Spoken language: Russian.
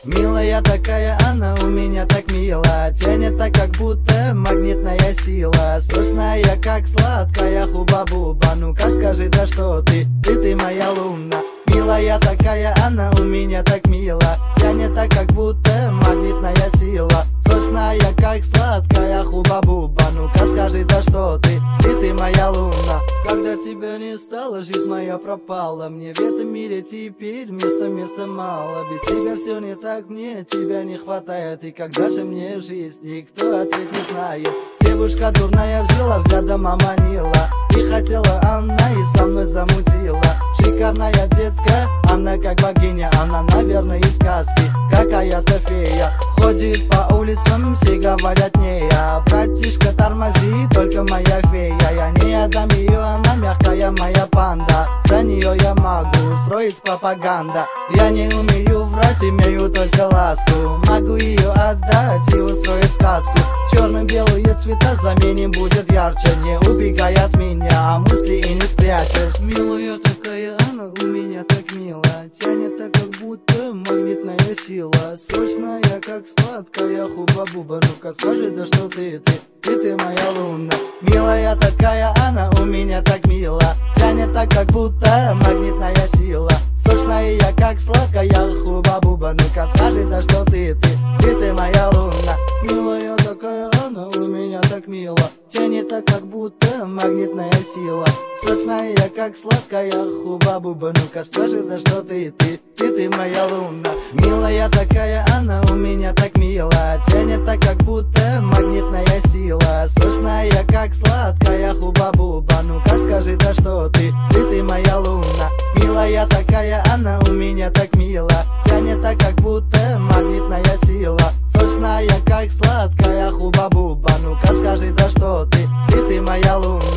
Милая такая она, у меня так мило. Тянет так, как будто магнитная сила. Сочная, как сладкая хуба-буба. Ну-ка скажи, да что ты моя луна. Милая такая она, у меня так мило. Тянет так, как будто магнитная сила. Сочная, как сладкая хуба-буба. Ну-ка скажи, да что ты моя луна. Когда тебя не стало, жизнь моя пропала. Мне в этом мире теперь места мало. Без тебя все не так, мне тебя не хватает. И когда же мне жизнь, никто ответ не знает. Девушка дурная взяла, взглядом оманила. И хотела она, и со мной замутила. Шикарная детка, она как богиня. Она, наверное, из сказки, какая-то фея. Ходит по улицам, все говорят не я. Братишка, тормози, только моя фея. Я не отдам ее, она мягкая моя панда. За нее я могу устроить пропаганда. Я не умею врать, имею только ласку. Могу ее отдать и устроить сказку. Черно-белые цвета заменим, будет ярче. Не убегай от меня, а мысли и не спрячешь. Милая такая она, у меня так мило. Тянет так, как будто магнитная сила. Сочная, как сладкая хуба-буба. Ну-ка скажи, да что ты моя луна. Милая такая она, у меня так мило. Тянет так, как будто магнитная сила. Сочная, как сладкая хуба-буба. Ну-ка скажи, да что ты моя луна. Милая такая она, у меня так мило. Тянет так, как будто магнитная сила. Сочная, как сладкая хуба-буба. Ну-ка скажи, да что ты моя луна. Милая такая она, у меня так мило. Тянет так, как будто магнитная сила. Сочная, как сладкая хуба-буба. Ну-ка скажи, да что ты моя луна. Милая такая она, у меня так мило. Тянет так, как будто магнитная сила. Сочная, как сладкая хуба-буба. Ну-ка скажи, да что ты моя луна.